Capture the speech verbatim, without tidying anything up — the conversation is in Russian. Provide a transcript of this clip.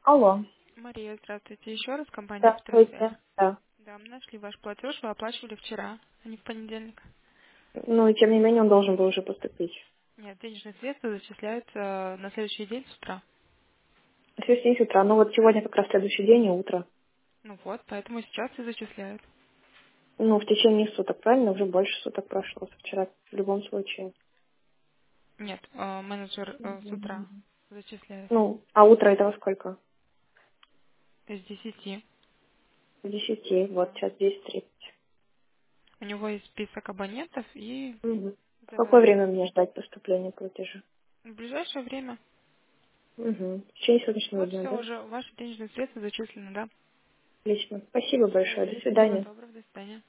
Алло. Мария, здравствуйте. Еще раз компания «Автосвязь». Здравствуйте. Да. Да, мы нашли ваш платеж, вы оплачивали вчера, а не в понедельник. Ну, и тем не менее, он должен был уже поступить. Нет, денежные средства зачисляются на следующий день с утра. В день с утра. Ну, вот сегодня как раз следующий день и утро. Ну вот, поэтому сейчас и зачисляют. Ну, в течение суток, правильно? Уже больше суток прошло со вчера, в любом случае. Нет, э, менеджер э, с утра Мгм. зачисляет Ну, а утро это во сколько? с десяти. В десяти. Вот, Да. сейчас десять тридцать. У него есть список абонентов и Угу. В какое забирает. время мне ждать поступления платежа? В ближайшее время. Угу. В течение суточного Вот дня, все да? уже, ваши денежные средства зачислены, да? Отлично. Спасибо большое. До Все, всего свидания. доброго, до свидания.